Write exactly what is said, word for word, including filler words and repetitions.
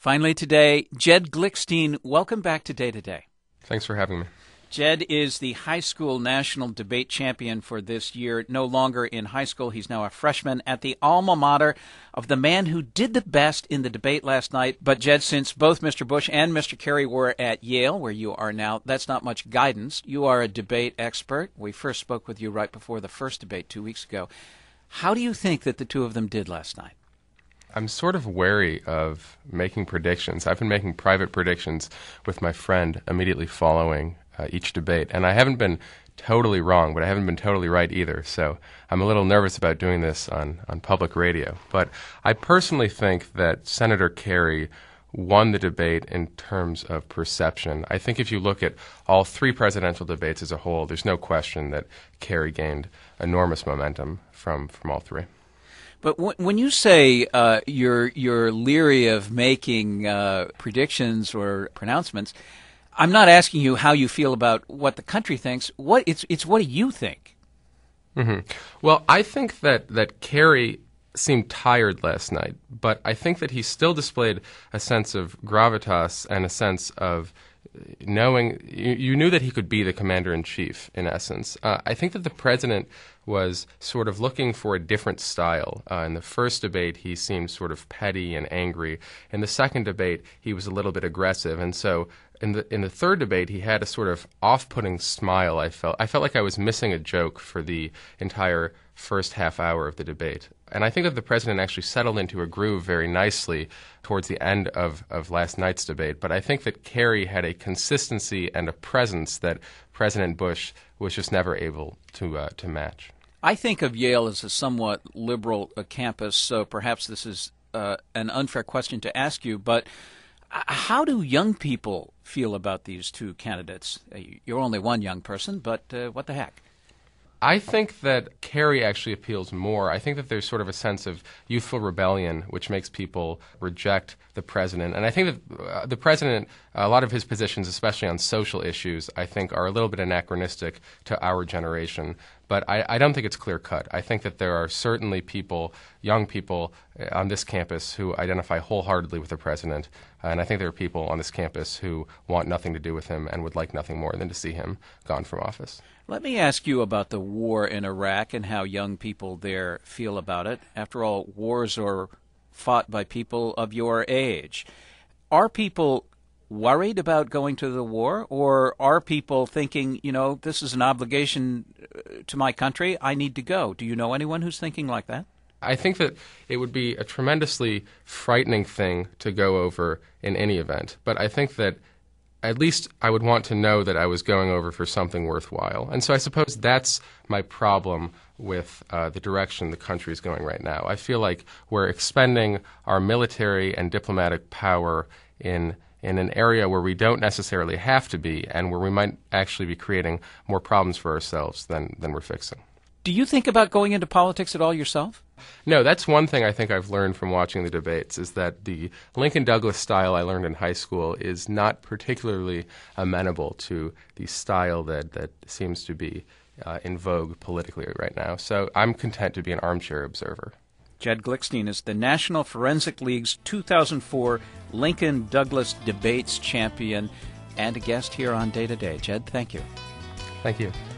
Finally today, Jed Glickstein, welcome back to Day to Day. Thanks for having me. Jed is the high school national debate champion for this year. No longer in high school. He's now a freshman at the alma mater of the man who did the best in the debate last night. But, Jed, since both Mister Bush and Mister Kerry were at Yale, where you are now, that's not much guidance. You are a debate expert. We first spoke with you right before the first debate two weeks ago. How do you think that the two of them did last night? I'm sort of wary of making predictions. I've been making private predictions with my friend immediately following uh, each debate, and I haven't been totally wrong, but I haven't been totally right either, so I'm a little nervous about doing this on, on public radio. But I personally think that Senator Kerry won the debate in terms of perception. I think if you look at all three presidential debates as a whole, there's no question that Kerry gained enormous momentum from, from all three. But w- when you say uh, you're you're leery of making uh, predictions or pronouncements, I'm not asking you how you feel about what the country thinks. What it's it's what do you think? Mm-hmm. Well, I think that that Kerry seemed tired last night, but I think that he still displayed a sense of gravitas and a sense of knowing. You, you knew that he could be the commander-in-chief, in essence. Uh, I think that the president was sort of looking for a different style. Uh, in the first debate, he seemed sort of petty and angry. In the second debate, he was a little bit aggressive. And so in the in the third debate, he had a sort of off-putting smile, I felt. I felt like I was missing a joke for the entire first half hour of the debate. And I think that the president actually settled into a groove very nicely towards the end of, of last night's debate. But I think that Kerry had a consistency and a presence that President Bush was just never able to uh, to match. I think of Yale as a somewhat liberal uh, campus, so perhaps this is uh, an unfair question to ask you, but how do young people feel about these two candidates? You're only one young person, but uh, what the heck? I think that Kerry actually appeals more. I think that there's sort of a sense of youthful rebellion which makes people reject the president. And I think that uh, the president, a lot of his positions, especially on social issues, I think are a little bit anachronistic to our generation. But I, I don't think it's clear-cut. I think that there are certainly people, young people on this campus who identify wholeheartedly with the president. And I think there are people on this campus who want nothing to do with him and would like nothing more than to see him gone from office. Let me ask you about the war in Iraq and how young people there feel about it. After all, wars are fought by people of your age. Are people worried about going to the war, or are people thinking, you know, this is an obligation to my country, I need to go? Do you know anyone who's thinking like that? I think that it would be a tremendously frightening thing to go over in any event, but I think that at least I would want to know that I was going over for something worthwhile. And so I suppose that's my problem with uh, the direction the country is going right now. I feel like we're expending our military and diplomatic power in in an area where we don't necessarily have to be and where we might actually be creating more problems for ourselves than, than we're fixing. Do you think about going into politics at all yourself? No, that's one thing I think I've learned from watching the debates, is that the Lincoln Douglas style I learned in high school is not particularly amenable to the style that, that seems to be uh, in vogue politically right now. So I'm content to be an armchair observer. Jed Glickstein is the National Forensic League's two thousand four Lincoln Douglas Debates champion and a guest here on Day to Day. Jed, thank you. Thank you.